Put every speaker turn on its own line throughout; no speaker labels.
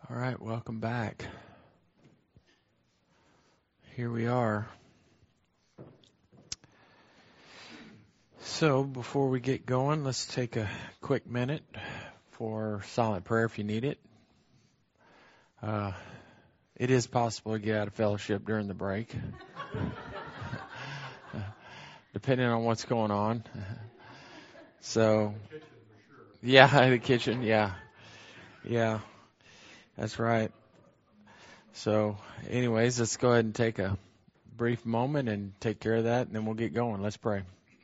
All right, welcome back. Here we are. So before we get going, let's take a quick minute for silent prayer if you need it. It is possible to get out of fellowship during the break, depending on what's going on. So, yeah, the kitchen, yeah, that's right. So, anyways, let's go ahead and take a brief moment and take care of that, and then we'll get going. Let's pray.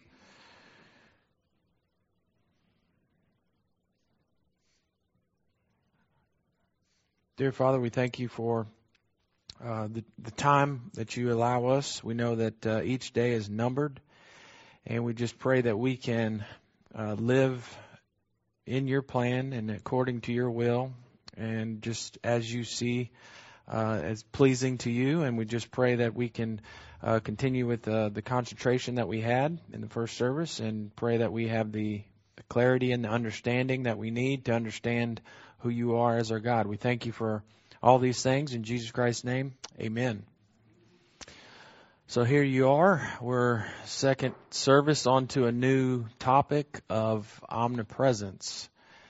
Dear Father, we thank you for the time that you allow us. We know that each day is numbered, and we just pray that we can live in your plan and according to your will, and just as you see as pleasing to you. And we just pray that we can continue with the concentration that we had in the first service, and pray that we have the clarity and the understanding that we need to understand who you are as our God. We thank you for all these things in Jesus Christ's name. Amen. So here you are. We're second service onto a new topic of omnipresence.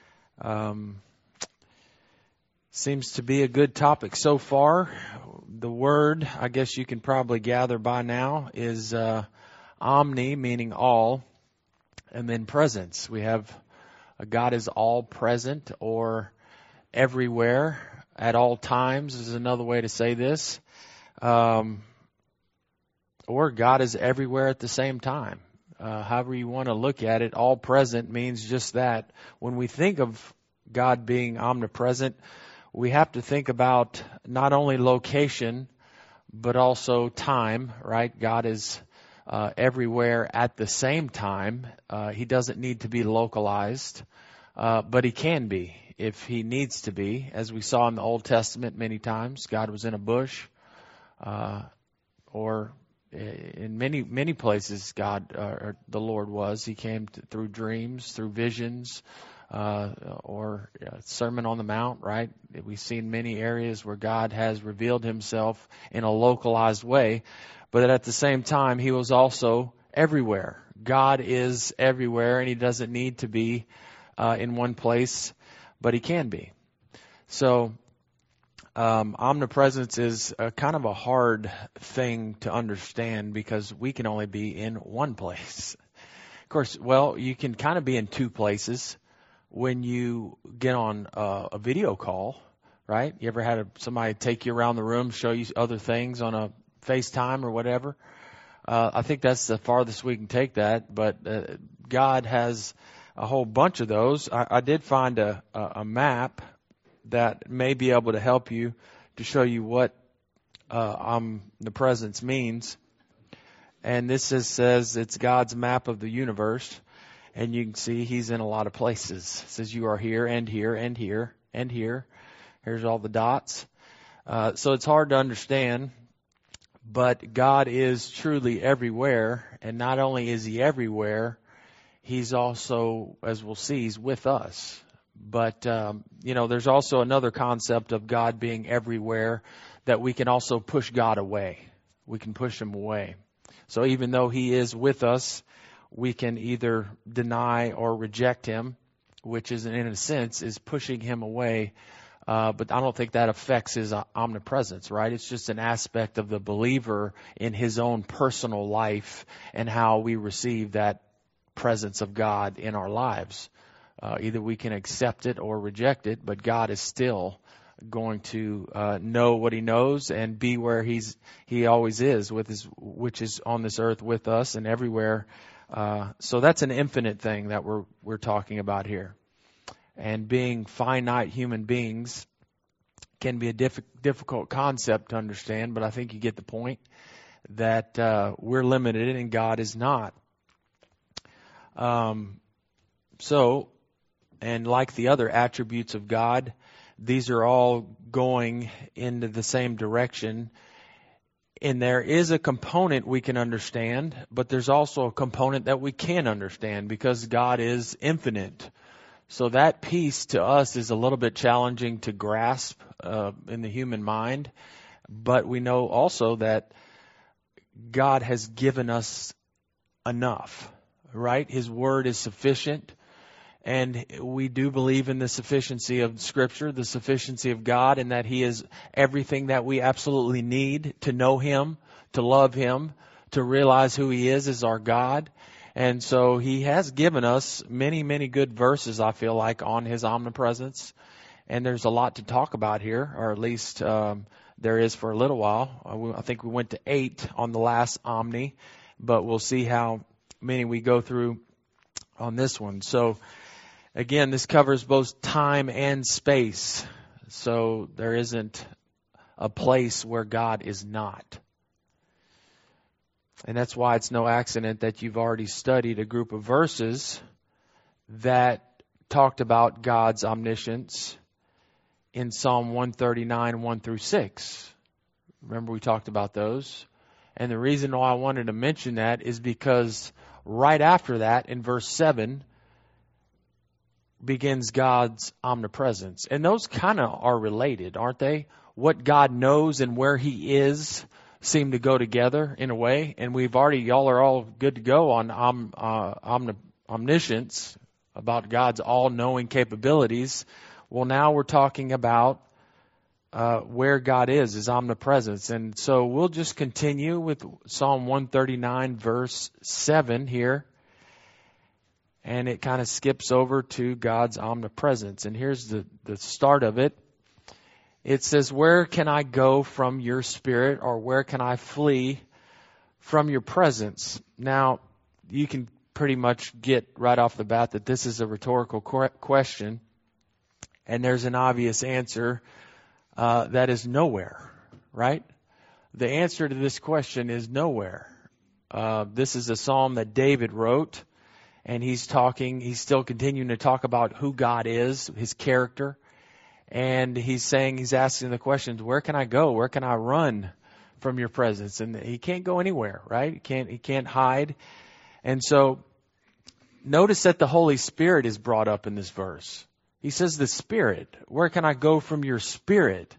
Seems to be a good topic so far. The word, I guess you can probably gather by now, is omni, meaning all, and then presence. We have God is all present or everywhere at all times is another way to say this. Or God is everywhere at the same time. However you want to look at it, all present means just that. When we think of God being omnipresent, we have to think about not only location, but also time, right? God is everywhere at the same time. He doesn't need to be localized, but he can be if he needs to be. As we saw in the Old Testament many times, God was in a bush, or in many places God or the Lord was. He came through dreams, through visions, or Sermon on the Mount, right? We've seen many areas where God has revealed himself in a localized way, but at the same time, he was also everywhere. God is everywhere, and he doesn't need to be in one place, but he can be. So omnipresence is kind of a hard thing to understand because we can only be in one place. Of course, well, you can kind of be in two places when you get on a video call, right? You ever had somebody take you around the room, show you other things on a FaceTime or whatever? I think that's the farthest we can take that, but God has a whole bunch of those. I did find a map that may be able to help you to show you what omnipresence means. And this says it's God's map of the universe. And you can see he's in a lot of places. It says you are here and here and here and here. Here's all the dots. So it's hard to understand. But God is truly everywhere. And not only is he everywhere, he's also, as we'll see, he's with us. But, there's also another concept of God being everywhere that we can also push God away. We can push him away. So even though he is with us, we can either deny or reject him, which is, in a sense, is pushing him away. But I don't think that affects his omnipresence, right? It's just an aspect of the believer in his own personal life and how we receive that presence of God in our lives. Either we can accept it or reject it, but God is still going to know what he knows and be where he always is, which is on this earth with us and everywhere. So that's an infinite thing that we're talking about here. And being finite human beings can be a difficult concept to understand, but I think you get the point that we're limited and God is not. And like the other attributes of God, these are all going into the same direction. And there is a component we can understand, but there's also a component that we can't understand because God is infinite. So that piece to us is a little bit challenging to grasp in the human mind. But we know also that God has given us enough, right? His word is sufficient. And we do believe in the sufficiency of Scripture, the sufficiency of God, and that He is everything that we absolutely need to know Him, to love Him, to realize who He is as our God. And so He has given us many, many good verses, I feel like, on His omnipresence. And there's a lot to talk about here, or at least there is for a little while. I think we went to 8 on the last Omni, but we'll see how many we go through on this one. So, again, this covers both time and space. So there isn't a place where God is not. And that's why it's no accident that you've already studied a group of verses that talked about God's omniscience in Psalm 139, 1 through 6. Remember we talked about those. And the reason why I wanted to mention that is because right after that, in verse 7, begins God's omnipresence. And those kind of are related, aren't they? What God knows and where He is seem to go together in a way. And y'all are all good to go on omniscience, about God's all-knowing capabilities. Well, now we're talking about where God is, His omnipresence. And so we'll just continue with Psalm 139, verse 7 here. And it kind of skips over to God's omnipresence. And here's the start of it. It says, where can I go from your spirit, or where can I flee from your presence? Now, you can pretty much get right off the bat that this is a rhetorical question. And there's an obvious answer that is nowhere, right? The answer to this question is nowhere. This is a psalm that David wrote. And he's still continuing to talk about who God is, His character. And he's asking the questions, where can I go? Where can I run from your presence? And he can't go anywhere, right? He can't hide. And so notice that the Holy Spirit is brought up in this verse. He says the Spirit. Where can I go from your Spirit?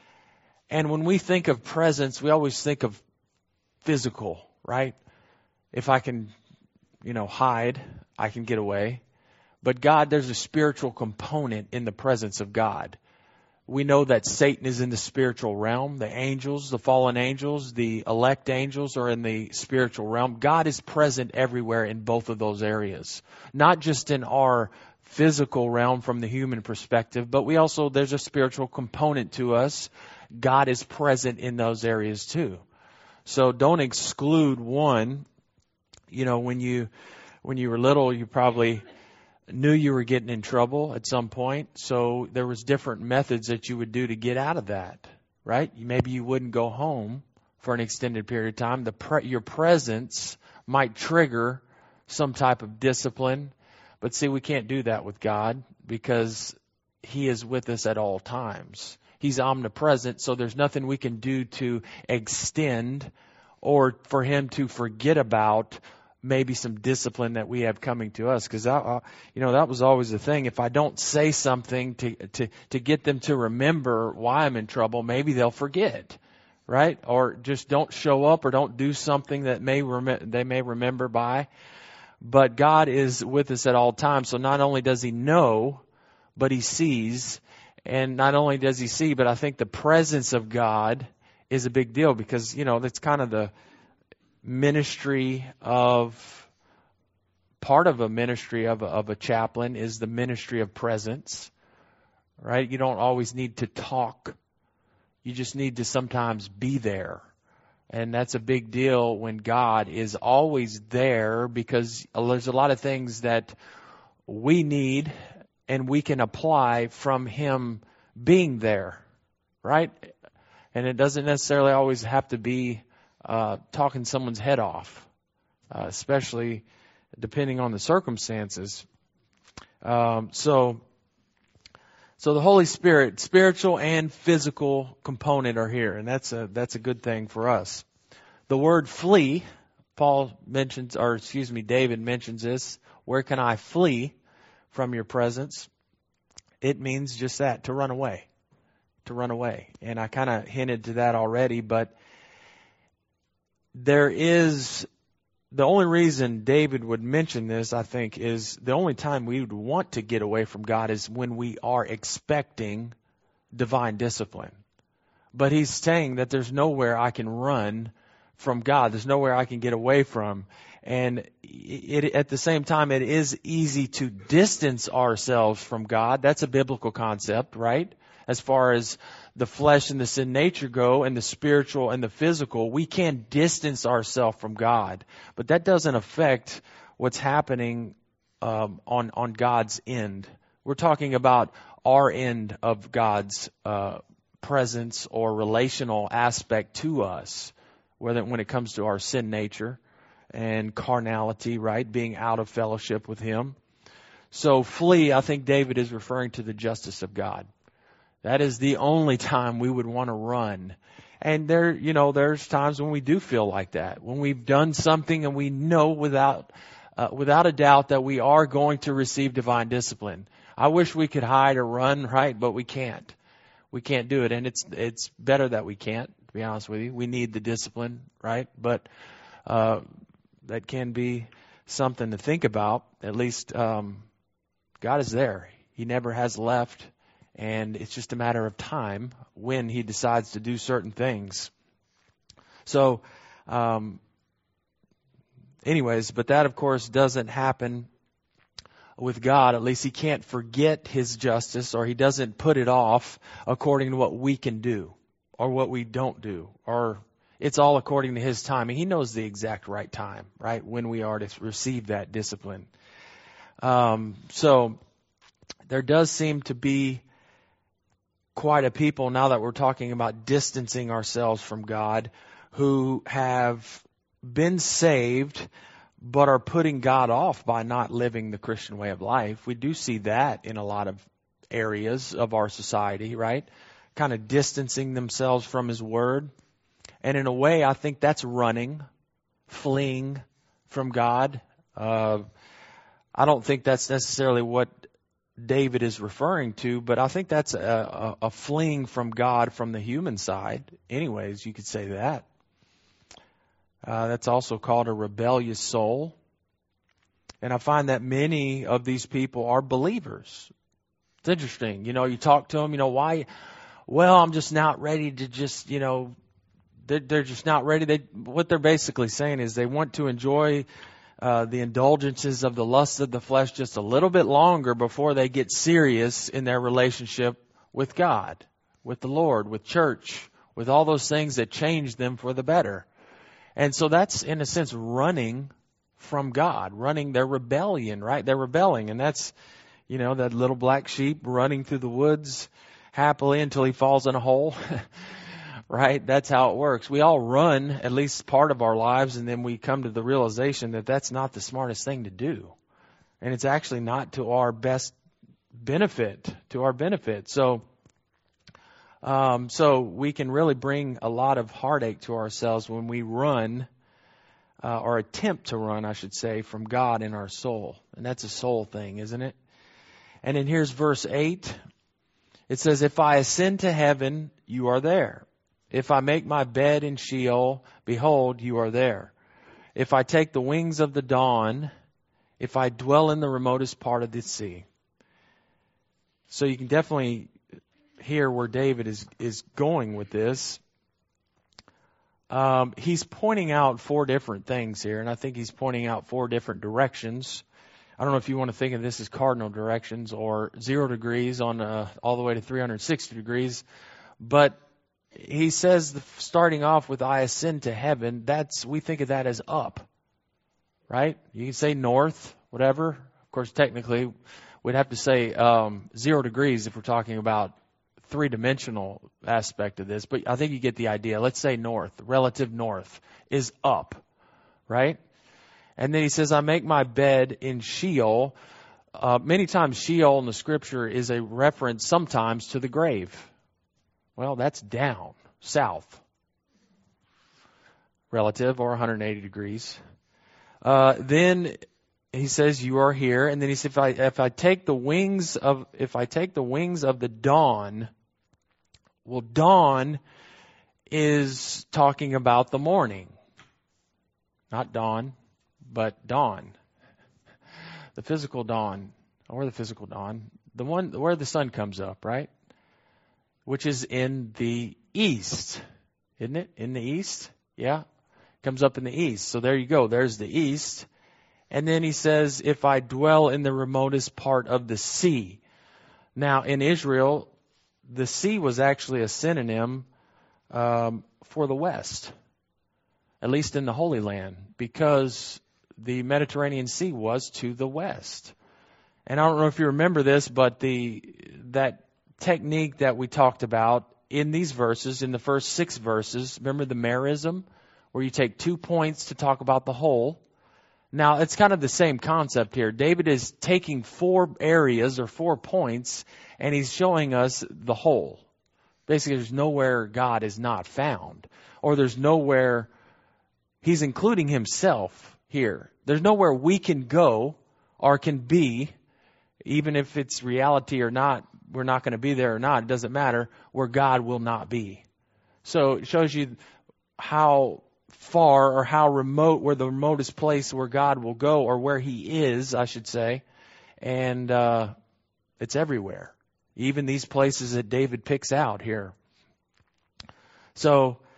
And when we think of presence, we always think of physical, right? If I can hide, I can get away. But God, there's a spiritual component in the presence of God. We know that Satan is in the spiritual realm. The angels, the fallen angels, the elect angels are in the spiritual realm. God is present everywhere in both of those areas. Not just in our physical realm from the human perspective, but there's a spiritual component to us. God is present in those areas too. So don't exclude one. When you were little, you probably knew you were getting in trouble at some point. So there was different methods that you would do to get out of that, right? Maybe you wouldn't go home for an extended period of time. Your presence might trigger some type of discipline. But see, we can't do that with God because He is with us at all times. He's omnipresent, so there's nothing we can do to extend or for Him to forget about maybe some discipline that we have coming to us. Because that was always the thing. If I don't say something to get them to remember why I'm in trouble, maybe they'll forget, right? Or just don't show up or don't do something that they may remember by. But God is with us at all times. So not only does He know, but He sees. And not only does He see, but I think the presence of God is a big deal because, that's kind of the part of a ministry of a chaplain is the ministry of presence, right? You don't always need to talk. You just need to sometimes be there. And that's a big deal when God is always there because there's a lot of things that we need and we can apply from Him being there, right? And it doesn't necessarily always have to be talking someone's head off, especially depending on the circumstances. So the Holy Spirit, spiritual and physical component are here, and that's a good thing for us. The word flee, David mentions this. Where can I flee from your presence, it means just that, to run away. To run away. And I kind of hinted to that already, but there is, the only reason David would mention this, I think, is the only time we would want to get away from God is when we are expecting divine discipline. But he's saying that there's nowhere I can run from God. There's nowhere I can get away from. And at the same time, it is easy to distance ourselves from God. That's a biblical concept, right? As far as the flesh and the sin nature go, and the spiritual and the physical, we can distance ourselves from God. But that doesn't affect what's happening on God's end. We're talking about our end of God's presence or relational aspect to us, whether when it comes to our sin nature and carnality, right? Being out of fellowship with Him. So flee, I think David is referring to the justice of God. That is the only time we would want to run. And there's times when we do feel like that. When we've done something and we know without a doubt that we are going to receive divine discipline. I wish we could hide or run, right? But we can't. We can't do it. And it's better that we can't, to be honest with you. We need the discipline, right? But that can be something to think about. At least God is there. He never has left. And it's just a matter of time when He decides to do certain things. So, anyways, but that, of course, doesn't happen with God. At least He can't forget His justice, or He doesn't put it off according to what we can do or what we don't do. Or it's all according to His timing. He knows the exact right time, right, when we are to receive that discipline. So there does seem to be quite a people, now that we're talking about distancing ourselves from God, who have been saved but are putting God off by not living the Christian way of life. We do see that in a lot of areas of our society, right? Kind of distancing themselves from His Word. And in a way, I think that's running, fleeing from God. I don't think that's necessarily what David is referring to, but I think that's a fleeing from God from the human side. Anyways, you could say that. That's also called a rebellious soul. And I find that many of these people are believers. It's interesting. You talk to them, why? Well, I'm just not ready to just, they're just not ready. What they're basically saying is they want to enjoy the indulgences of the lust of the flesh just a little bit longer before they get serious in their relationship with God, with the Lord, with church, with all those things that change them for the better. And so that's, in a sense, running from God, running their rebellion, right? They're rebelling, and that's, that little black sheep running through the woods happily until he falls in a hole. Right? That's how it works. We all run at least part of our lives, and then we come to the realization that that's not the smartest thing to do. And it's actually not to our best benefit, So we can really bring a lot of heartache to ourselves when we run, or attempt to run, I should say, from God in our soul. And that's a soul thing, isn't it? And then here's verse 8. It says, "If I ascend to heaven, you are there. If I make my bed in Sheol, behold, you are there. If I take the wings of the dawn, if I dwell in the remotest part of the sea." So you can definitely hear where David is going with this. He's pointing out 4 different things here, and I think he's pointing out 4 different directions. I don't know if you want to think of this as cardinal directions or 0 degrees on all the way to 360 degrees, but he says, starting off with "I ascend to heaven," we think of that as up, right? You can say north, whatever. Of course, technically, we'd have to say 0 degrees if we're talking about 3-dimensional aspect of this. But I think you get the idea. Let's say north, relative north is up, right? And then he says, "I make my bed in Sheol." Many times Sheol in the Scripture is a reference sometimes to the grave. Well, that's down, south, relative, or 180 degrees. Then he says, you are here. And then he said, if I take the wings of the dawn, well, dawn is talking about the morning. Not dawn, but dawn. The physical dawn, or the physical dawn, the one where the sun comes up, right? Which is in the east, isn't it? In the east? Yeah. Comes up in the east. So there you go. There's the east. And then he says, if I dwell in the remotest part of the sea. Now, in Israel, the sea was actually a synonym for the west, at least in the Holy Land, because the Mediterranean Sea was to the west. And I don't know if you remember this, but that technique that we talked about in these verses, in the first 6 verses, remember the merism, where you take 2 points to talk about the whole. Now, it's kind of the same concept here. David is taking 4 areas or 4 points, and he's showing us the whole. Basically, there's nowhere God is not found, or there's nowhere he's including himself here. There's nowhere we can go or can be, even if it's reality or not, we're not going to be there or not, it doesn't matter, where God will not be. So it shows you how far or how remote, where the remotest place where God will go, or where he is, I should say. And it's everywhere. Even these places that David picks out here. So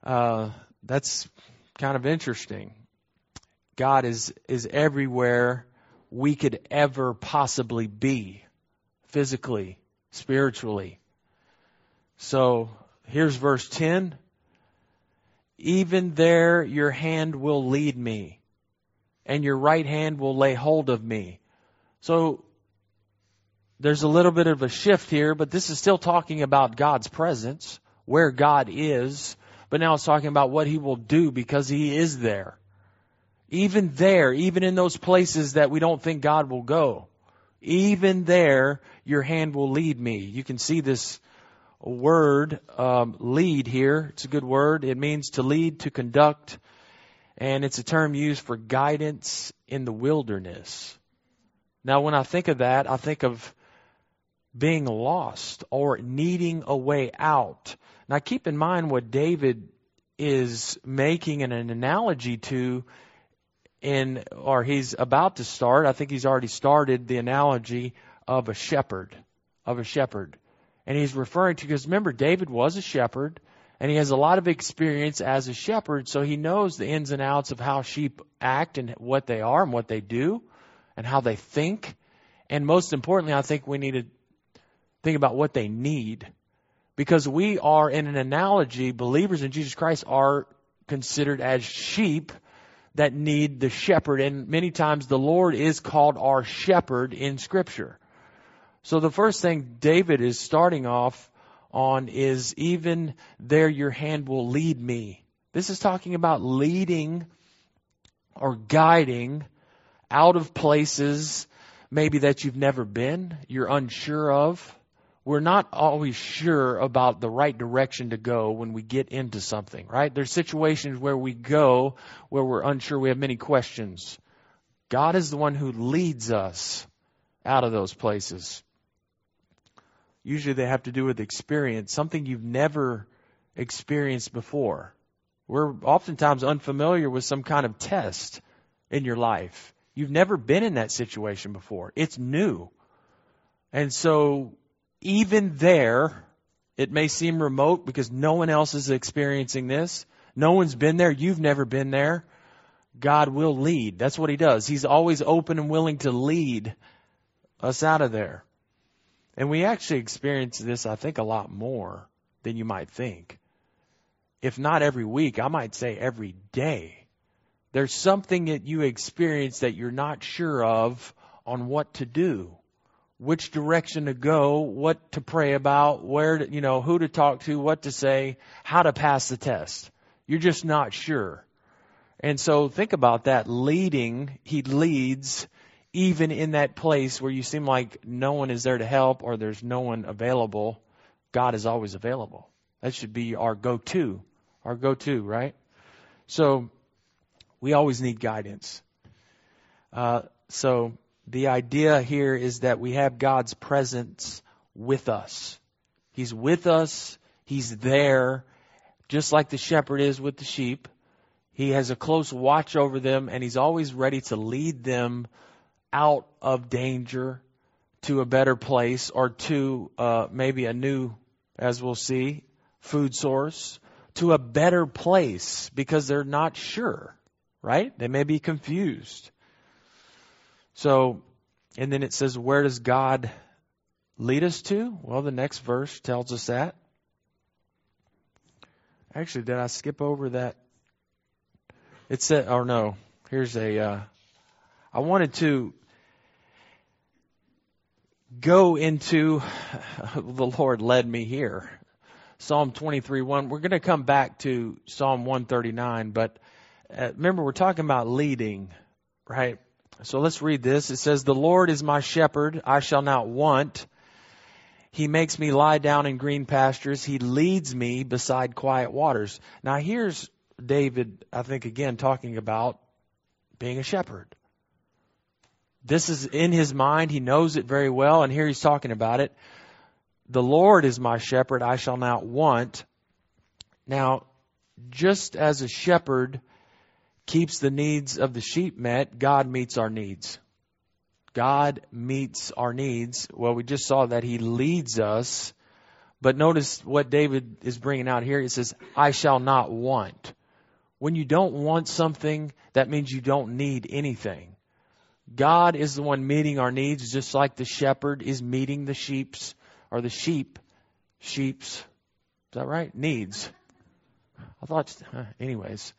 that's kind of interesting. God is everywhere we could ever possibly be, physically, spiritually. So here's verse 10. Even there your hand will lead me, and your right hand will lay hold of me. So there's a little bit of a shift here, but this is still talking about God's presence, where God is, but now it's talking about what he will do because he is there. Even there, even in those places that we don't think God will go, even there, your hand will lead me. You can see this word, lead here. It's a good word. It means to lead, to conduct, and it's a term used for guidance in the wilderness. Now, when I think of that, I think of being lost or needing a way out. Now, keep in mind what David is making an analogy to or he's about to start. I think he's already started the analogy of a shepherd, And he's referring to, because remember, David was a shepherd, and he has a lot of experience as a shepherd, so he knows the ins and outs of how sheep act and what they are and what they do and how they think. And most importantly, I think we need to think about what they need. Because we are, in an analogy, believers in Jesus Christ are considered as sheep that need the shepherd. And many times the Lord is called our shepherd in Scripture. So the first thing David is starting off on is, even there your hand will lead me. This is talking about leading or guiding out of places maybe that you've never been, you're unsure of. We're not always sure about the right direction to go when we get into something, right? There's situations where we go where we're unsure, we have many questions. God is the one who leads us out of those places. Usually they have to do with experience, something you've never experienced before. We're oftentimes unfamiliar with some kind of test in your life. You've never been in that situation before. It's new. And so even there, it may seem remote because no one else is experiencing this. No one's been there. You've never been there. God will lead. That's what he does. He's always open and willing to lead us out of there. And we actually experience this, I think, a lot more than you might think. If not every week, I might say every day. There's something that you experience that you're not sure of on what to do, which direction to go, what to pray about, where to, who to talk to, what to say, how to pass the test. You're just not sure. And so think about that leading. He leads even in that place where you seem like no one is there to help or there's no one available. God is always available. That should be our go-to, right? So we always need guidance. So the idea here is that we have God's presence with us. He's with us. He's there, just like the shepherd is with the sheep. He has a close watch over them, and he's always ready to lead them out of danger to a better place, or to maybe a new, as we'll see, food source, to a better place, because they're not sure, right? They may be confused. So, and then it says, where does God lead us to? Well, the next verse tells us that. Actually, did I skip over that? It said, oh no, here's I wanted to go into, the Lord led me here. Psalm 23:1. We're going to come back to Psalm 139, but remember, we're talking about leading, right? So let's read this. It says, the Lord is my shepherd, I shall not want. He makes me lie down in green pastures. He leads me beside quiet waters. Now here's David, I think, again, talking about being a shepherd. This is in his mind. He knows it very well. And here he's talking about it. The Lord is my shepherd. I shall not want. Now, just as a shepherd keeps the needs of the sheep met, God meets our needs. God meets our needs. Well, we just saw that he leads us. But notice what David is bringing out here. It says, I shall not want. When you don't want something, that means you don't need anything. God is the one meeting our needs, just like the shepherd is meeting the sheep's is that right? Needs. I thought, anyways.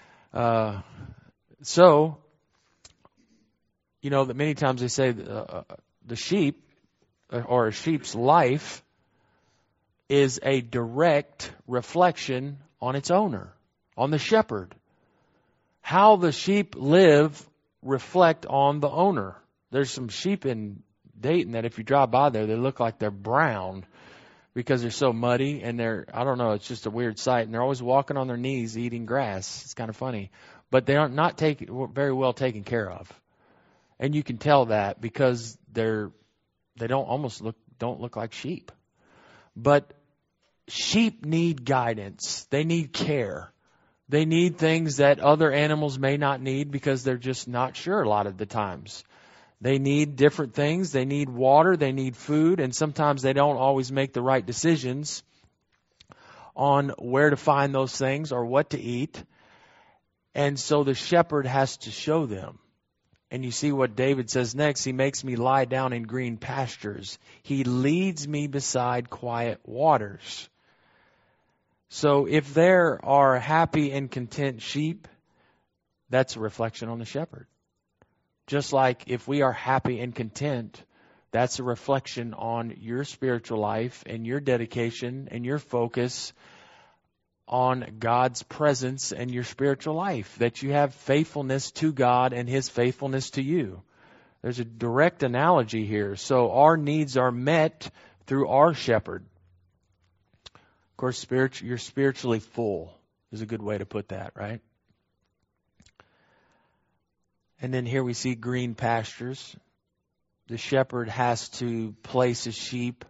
So, you know that many times they say the sheep, or a sheep's life, is a direct reflection on its owner, on the shepherd. How the sheep live reflect on the owner. There's some sheep in Dayton that if you drive by there, they look like they're brown because they're so muddy, and I don't know, it's just a weird sight, and they're always walking on their knees eating grass. It's kind of funny. But they are not very well taken care of. And you can tell that because they don't look like sheep. But sheep need guidance. They need care. They need things that other animals may not need because they're just not sure a lot of the times. They need different things. They need water. They need food. And sometimes they don't always make the right decisions on where to find those things or what to eat. And so the shepherd has to show them. And you see what David says next. He makes me lie down in green pastures. He leads me beside quiet waters. So if there are happy and content sheep, that's a reflection on the shepherd. Just like if we are happy and content, that's a reflection on your spiritual life and your dedication and your focus on God's presence and your spiritual life, that you have faithfulness to God and his faithfulness to you. There's a direct analogy here. So our needs are met through our shepherd. Of course, you're spiritually full is a good way to put that, right? And then here we see green pastures. The shepherd has to place his sheep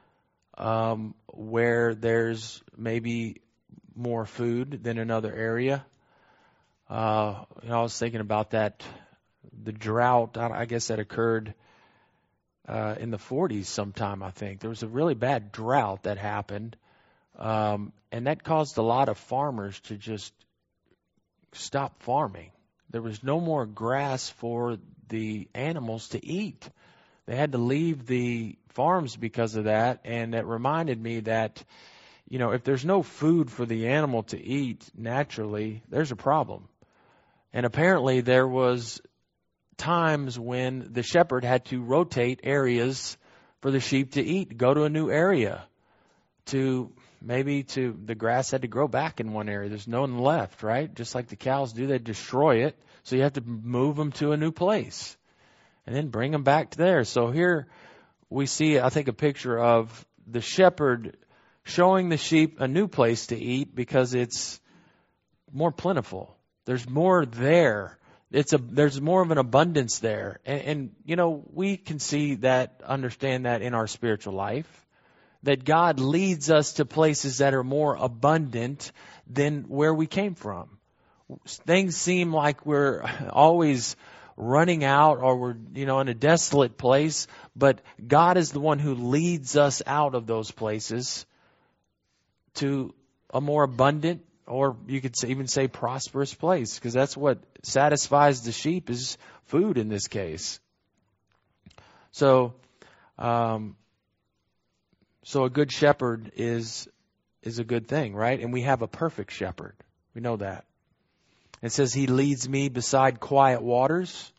where there's maybe more food than another area. I was thinking about that, the drought, I guess that occurred in the 40s sometime, I think. There was a really bad drought that happened, and that caused a lot of farmers to just stop farming. There was no more grass for the animals to eat. They had to leave the farms because of that, and it reminded me that, if there's no food for the animal to eat naturally, there's a problem. And apparently there was times when the shepherd had to rotate areas for the sheep to eat, go to a new area. The grass had to grow back in one area. There's no one left, right? Just like the cows do, they destroy it. So you have to move them to a new place and then bring them back to there. So here we see, I think, a picture of the shepherd showing the sheep a new place to eat because it's more plentiful. There's more there There's more of an abundance there. And we can see that, understand that in our spiritual life, that God leads us to places that are more abundant than where we came from. Things seem like we're always running out, or we're, in a desolate place, but God is the one who leads us out of those places to a more abundant, or you could even say prosperous place, because that's what satisfies the sheep, is food in this case. So a good shepherd is a good thing, right? And we have a perfect shepherd. We know that. It says he leads me beside quiet waters.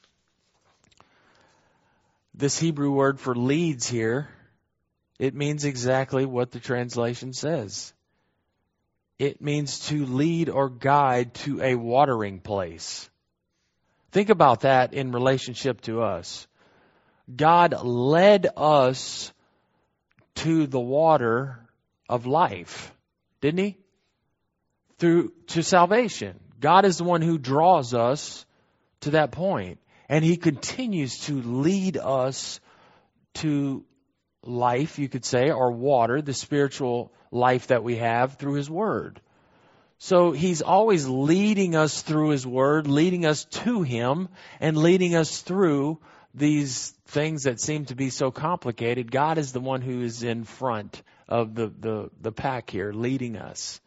This Hebrew word for leads here, it means exactly what the translation says. It means to lead or guide to a watering place. Think about that in relationship to us. God led us to the water of life, didn't he? To salvation. God is the one who draws us to that point. And he continues to lead us to life, you could say, or water, the spiritual life that we have through his word. So he's always leading us through his word, leading us to him, and leading us through these things that seem to be so complicated. God is the one who is in front of the pack here, leading us.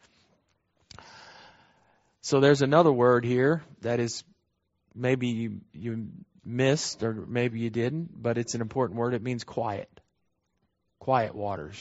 So there's another word here that is maybe you missed, or maybe you didn't, but it's an important word. It means quiet. Quiet waters.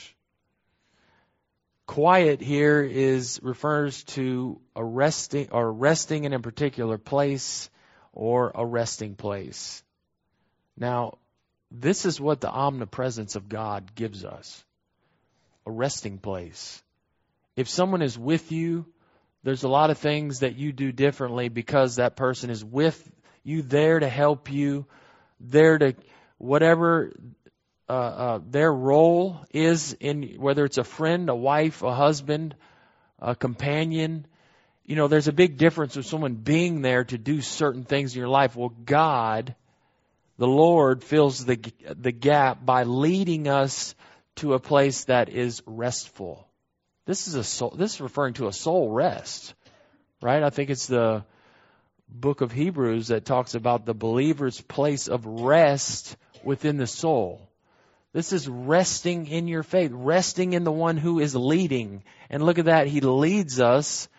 Quiet here refers to resting in a particular place, or a resting place. Now, this is what the omnipresence of God gives us. A resting place. If someone is with you, there's a lot of things that you do differently because that person is with you, there to help you, there to whatever their role is, in whether it's a friend, a wife, a husband, a companion. There's a big difference with someone being there to do certain things in your life. Well, God, the Lord, fills the gap by leading us to a place that is restful. This is referring to a soul rest, right? I think it's the book of Hebrews that talks about the believer's place of rest within the soul. This is resting in your faith, resting in the one who is leading. And look at that. He leads us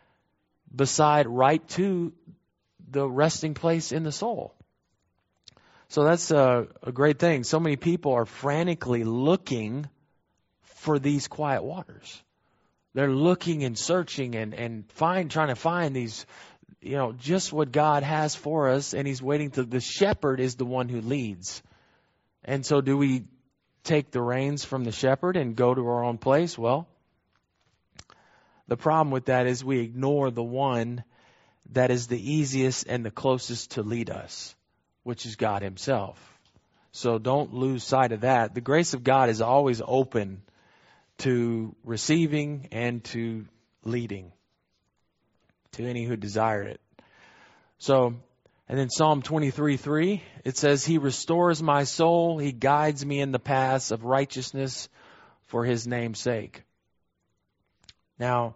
right to the resting place in the soul. So that's a great thing. So many people are frantically looking for these quiet waters. They're looking and searching and trying to find these, just what God has for us. And he's waiting the shepherd is the one who leads. And so do we take the reins from the shepherd and go to our own place? Well, the problem with that is we ignore the one that is the easiest and the closest to lead us, which is God himself. So don't lose sight of that. The grace of God is always open to receiving and to leading to any who desire it. So, and then Psalm 23:3, it says, he restores my soul. He guides me in the paths of righteousness for his name's sake. Now,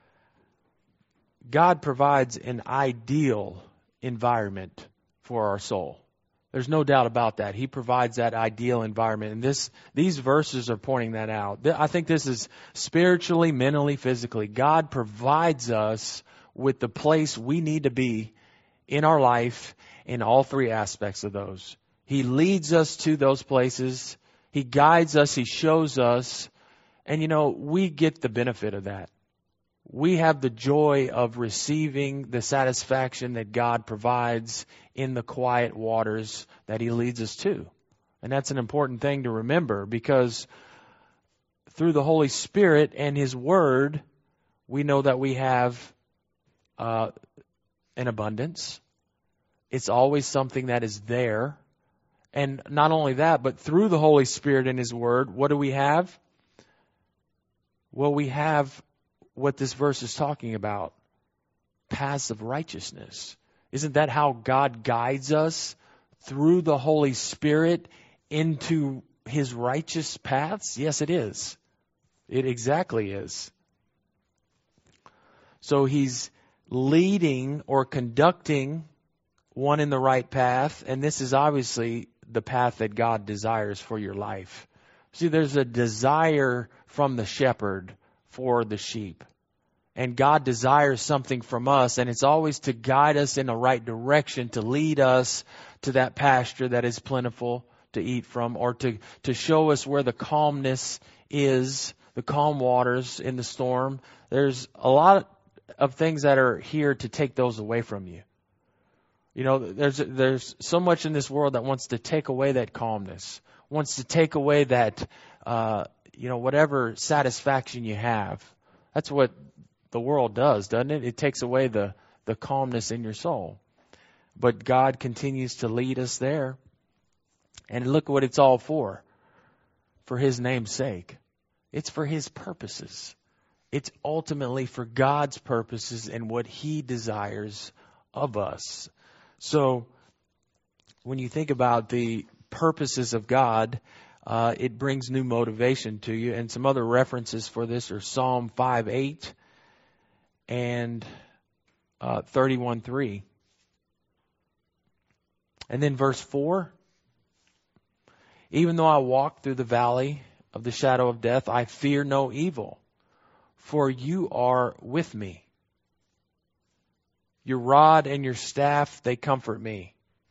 God provides an ideal environment for our soul. There's no doubt about that. He provides that ideal environment. And these verses are pointing that out. I think this is spiritually, mentally, physically. God provides us with the place we need to be in our life in all three aspects of those. He leads us to those places. He guides us. He shows us. And we get the benefit of that. We have the joy of receiving the satisfaction that God provides in the quiet waters that he leads us to. And that's an important thing to remember, because through the Holy Spirit and his word, we know that we have an abundance. It's always something that is there. And not only that, but through the Holy Spirit and his word, what do we have? Well, we have what this verse is talking about. Paths of righteousness. Isn't that how God guides us through the Holy Spirit into His righteous paths? Yes, it is. It exactly is. So He's leading or conducting one in the right path, and this is obviously the path that God desires for your life. See, there's a desire from the shepherd for the sheep. And God desires something from us, and it's always to guide us in the right direction, to lead us to that pasture that is plentiful to eat from, or to show us where the calmness is, the calm waters in the storm. There's a lot of things that are here to take those away from you. You know, there's so much in this world that wants to take away that calmness, wants to take away that, whatever satisfaction you have. That's what the world does, doesn't it? It takes away the calmness in your soul. But God continues to lead us there. And look what it's all for His name's sake. It's for His purposes. It's ultimately for God's purposes and what He desires of us. So when you think about the purposes of God, it brings new motivation to you. And some other references for this are Psalm 5:8 and 31:3. And then verse 4, even though I walk through the valley of the shadow of death, I fear no evil, for you are with me. Your rod and your staff, they comfort me.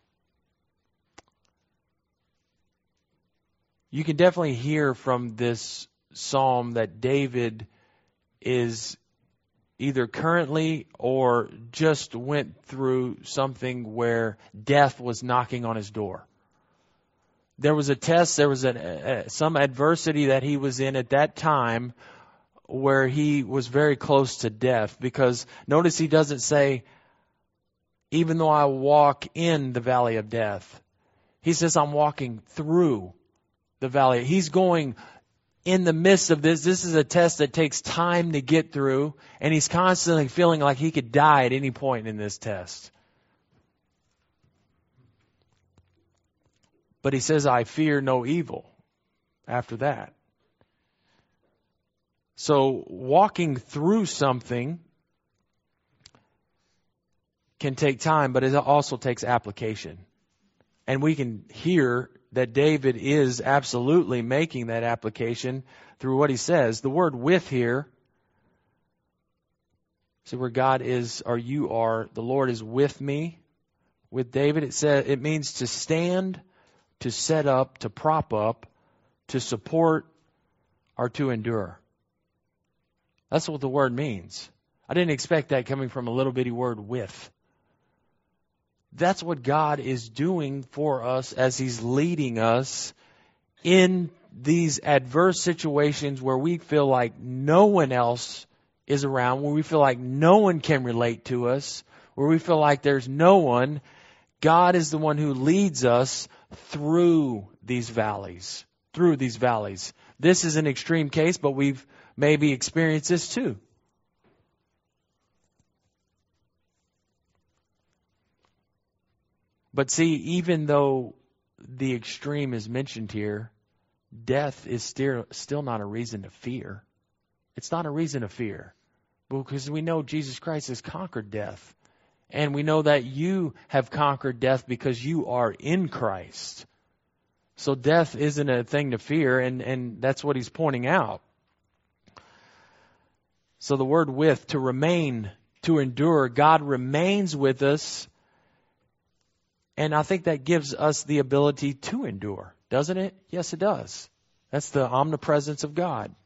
You can definitely hear from this psalm that David is either currently or just went through something where death was knocking on his door. There was a test, there was some adversity that he was in at that time where he was very close to death. Because notice he doesn't say, even though I walk in the valley of death. He says, I'm walking through the valley. He's going in the midst of this. This is a test that takes time to get through, and he's constantly feeling like he could die at any point in this test. But he says, I fear no evil after that. So walking through something can take time, but it also takes application. And we can hear that David is absolutely making that application through what he says. The word with here, see where God is, or you are, the Lord is with me. With David, it means to stand, to set up, to prop up, to support, or to endure. That's what the word means. I didn't expect that coming from a little bitty word with. That's what God is doing for us as He's leading us in these adverse situations where we feel like no one else is around, where we feel like no one can relate to us, where we feel like there's no one. God is the one who leads us through these valleys. This is an extreme case, but we've maybe experienced this too. But see, even though the extreme is mentioned here, death is still not a reason to fear. It's not a reason to fear, because we know Jesus Christ has conquered death. And we know that you have conquered death because you are in Christ. So death isn't a thing to fear, and that's what he's pointing out. So the word with, to remain, to endure, God remains with us. And I think that gives us the ability to endure, doesn't it? Yes, it does. That's the omnipresence of God.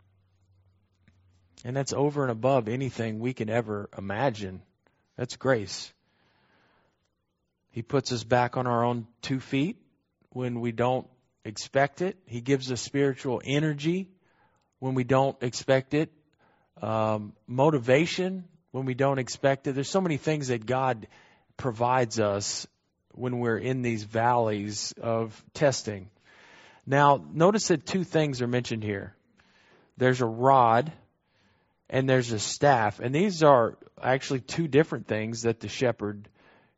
And that's over and above anything we can ever imagine. That's grace. He puts us back on our own 2 feet when we don't expect it. He gives us spiritual energy when we don't expect it. Motivation when we don't expect it. There's so many things that God provides us when we're in these valleys of testing. Now, notice that 2 things are mentioned here. There's a rod and there's a staff. And these are actually 2 different things that the shepherd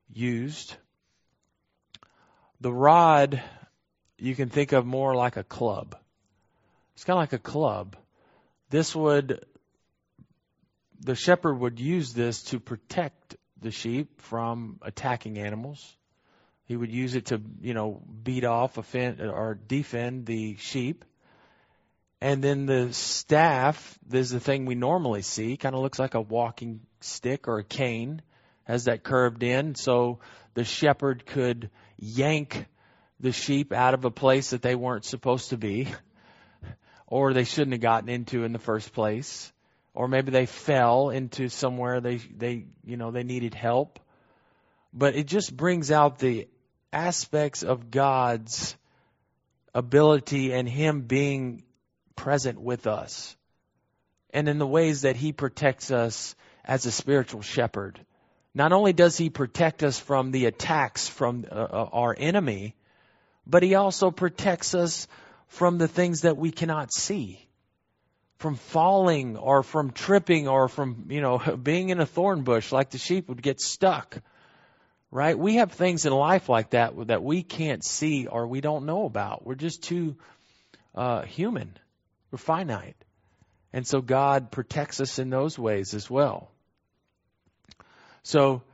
used. The rod you can think of more like a club. It's kind of like a club. The shepherd would use this to protect the sheep from attacking animals. He would use it to, beat off, offend, or defend the sheep. And then the staff, there's the thing we normally see, kind of looks like a walking stick or a cane, has that curved in, so the shepherd could yank the sheep out of a place that they weren't supposed to be, or they shouldn't have gotten into in the first place, or maybe they fell into somewhere they needed help. But it just brings out the aspects of God's ability and Him being present with us, and in the ways that He protects us as a spiritual shepherd. Not only does He protect us from the attacks from our enemy, but He also protects us from the things that we cannot see, from falling or from tripping or from being in a thorn bush like the sheep would get stuck. Right? We have things in life like that we can't see or we don't know about. We're just too human. We're finite. And so God protects us in those ways as well. So,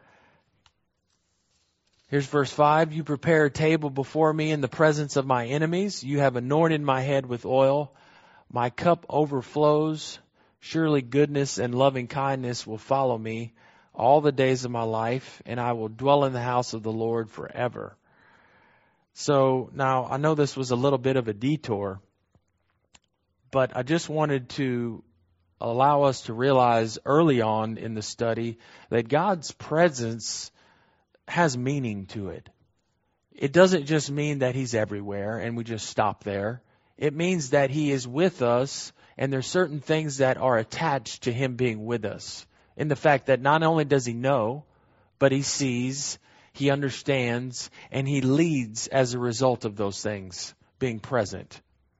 here's verse 5. You prepare a table before me in the presence of my enemies. You have anointed my head with oil. My cup overflows. Surely goodness and loving kindness will follow me all the days of my life, and I will dwell in the house of the Lord forever. So now I know this was a little bit of a detour, but I just wanted to allow us to realize early on in the study that God's presence has meaning to it. It doesn't just mean that He's everywhere and we just stop there. It means that He is with us, and there's certain things that are attached to Him being with us. In the fact that not only does He know, but He sees, He understands, and He leads as a result of those things being present.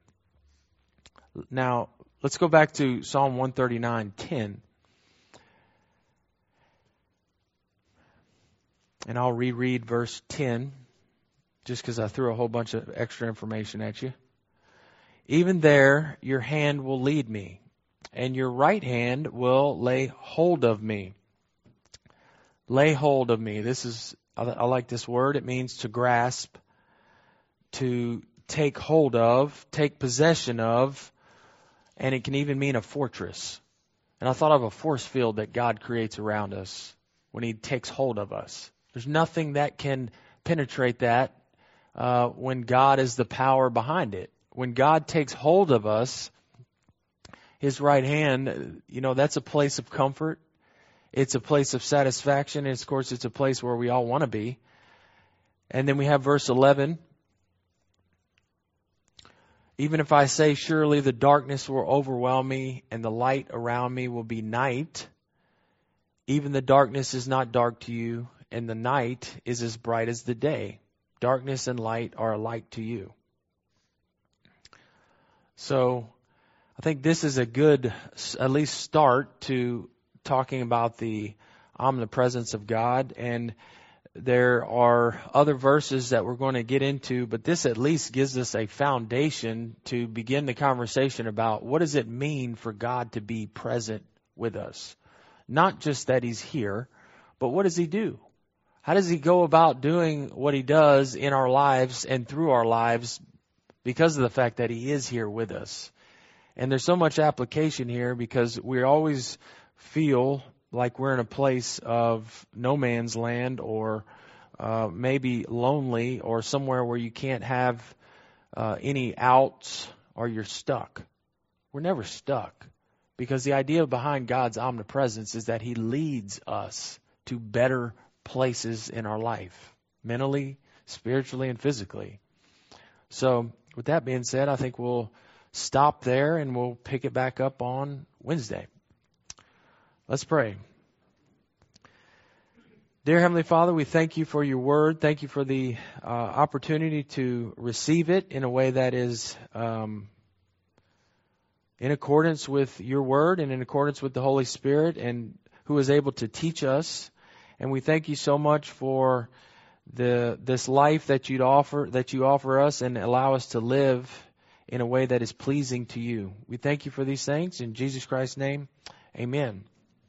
Now, let's go back to Psalm 139:10. And I'll reread verse 10, just because I threw a whole bunch of extra information at you. Even there, your hand will lead me, and your right hand will lay hold of me. Lay hold of me. I like this word. It means to grasp, to take hold of, take possession of, and it can even mean a fortress. And I thought of a force field that God creates around us when He takes hold of us. There's nothing that can penetrate that when God is the power behind it. When God takes hold of us, His right hand, that's a place of comfort. It's a place of satisfaction. And of course, it's a place where we all want to be. And then we have verse 11. Even if I say, surely the darkness will overwhelm me and the light around me will be night, even the darkness is not dark to you, and the night is as bright as the day. Darkness and light are alike to you. So I think this is a good, at least, start to talking about the omnipresence of God. And there are other verses that we're going to get into, but this at least gives us a foundation to begin the conversation about what does it mean for God to be present with us? Not just that He's here, but what does He do? How does He go about doing what He does in our lives and through our lives because of the fact that He is here with us? And there's so much application here because we always feel like we're in a place of no man's land, or maybe lonely, or somewhere where you can't have any outs, or you're stuck. We're never stuck, because the idea behind God's omnipresence is that He leads us to better places in our life, mentally, spiritually, and physically. So with that being said, I think we'll stop there and we'll pick it back up on Wednesday. Let's pray. Dear Heavenly Father, we thank You for Your word. Thank You for the opportunity to receive it in a way that is in accordance with Your word and in accordance with the Holy Spirit, and who is able to teach us And we thank you so much for this life that you offer us and allow us to live in a way that is pleasing to you. We thank you for these things. In Jesus Christ's name, amen.